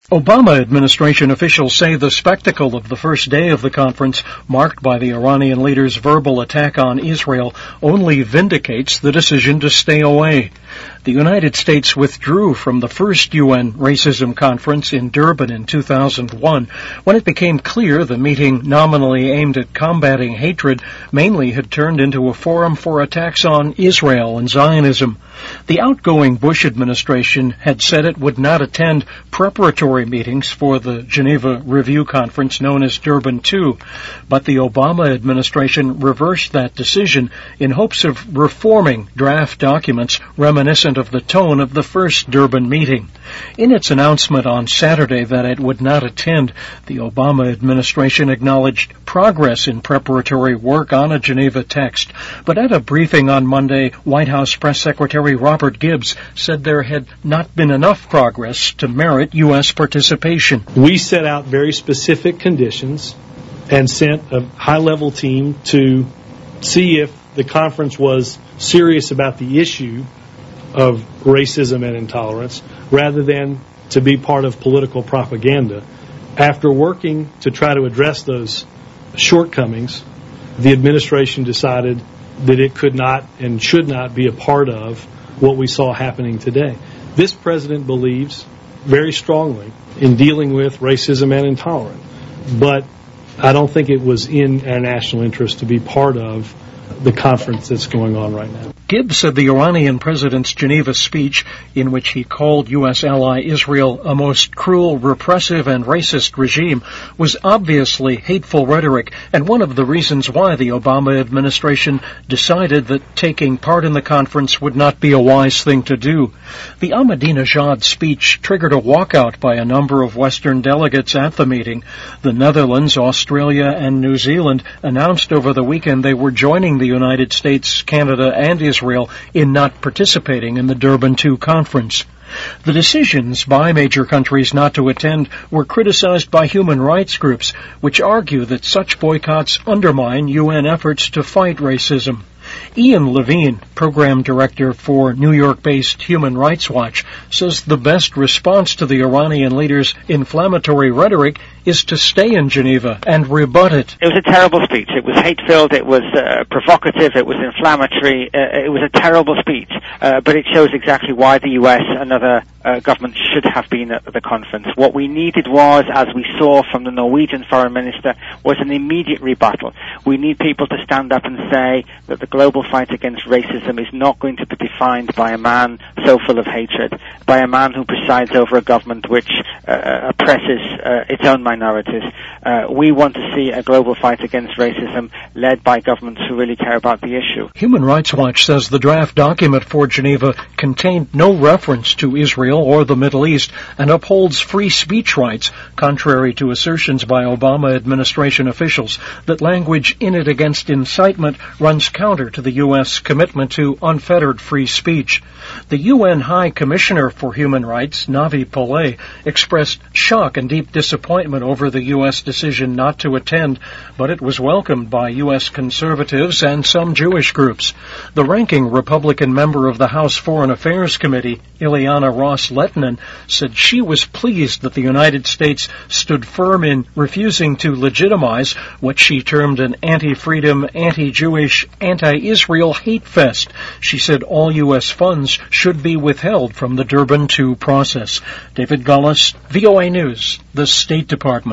Obama administration officials say the spectacle of the first day of the conference, marked by the Iranian leader's verbal attack on Israel, only vindicates the decision to stay away. The United States withdrew from the first UN racism conference in Durban in 2001 when it became clear the meeting, nominally aimed at combating hatred, mainly had turned into a forum for attacks on Israel and Zionism. The outgoing Bush administration had said it would not attend preparatory meetings for the Geneva Review Conference known as Durban II, but the Obama administration reversed that decision in hopes of reforming draft documents reminiscent of the tone of the first Durban meeting. In its announcement on Saturday that it would not attend, the Obama administration acknowledged progress in preparatory work on a Geneva text, but at a briefing on Monday, White House Press Secretary Robert Gibbs said there had not been enough progress to merit U.S. participation. We set out very specific conditions and sent a high-level team to see if the conference was serious about the issue of racism and intolerance rather than to be part of political propaganda. After working to try to address those shortcomings, the administration decided that it could not and should not be a part of what we saw happening today. This president believes very strongly in dealing with racism and intolerance, but I don't think it was in our national interest to be part of the conference that's going on right now. Gibbs said the Iranian president's Geneva speech, in which he called U.S. ally Israel a most cruel, repressive, and racist regime, was obviously hateful rhetoric, and one of the reasons why the Obama administration decided that taking part in the conference would not be a wise thing to do. The Ahmadinejad speech triggered a walkout by a number of Western delegates at the meeting. The Netherlands, Australia, and New Zealand announced over the weekend they were joining the United States, Canada, and Israel in not participating in the Durban II conference. The decisions by major countries not to attend were criticized by human rights groups, which argue that such boycotts undermine UN efforts to fight racism. Ian Levine, program director for New York-based Human Rights Watch, says the best response to the Iranian leader's inflammatory rhetoric is to stay in Geneva and rebut it. It was a terrible speech. It was hate-filled, it was provocative, it was inflammatory, it was a terrible speech, but it shows exactly why the US and other governments should have been at the conference. What we needed was, as we saw from the Norwegian foreign minister, was an immediate rebuttal. We need people to stand up and say that the global fight against racism is not going to be defined by a man so full of hatred, by a man who presides over a government which oppresses its own minorities. We want to see a global fight against racism led by governments who really care about the issue. Human Rights Watch says the draft document for Geneva contained no reference to Israel or the Middle East and upholds free speech rights, contrary to assertions by Obama administration officials that language in it against incitement runs counter to the U.S. commitment to unfettered free speech. The UN High Commissioner for Human Rights, Navi Pillay, expressed shock and deep disappointment over the U.S. decision not to attend, but it was welcomed by U.S. conservatives and some Jewish groups. The ranking Republican member of the House Foreign Affairs Committee, Ileana Ros-Lehtinen, said she was pleased that the United States stood firm in refusing to legitimize what she termed an anti-freedom, anti-Jewish, anti-Israel hate fest. She said all U.S. funds should be withheld from the Durban II process. David Gullis, VOA News, the State Department.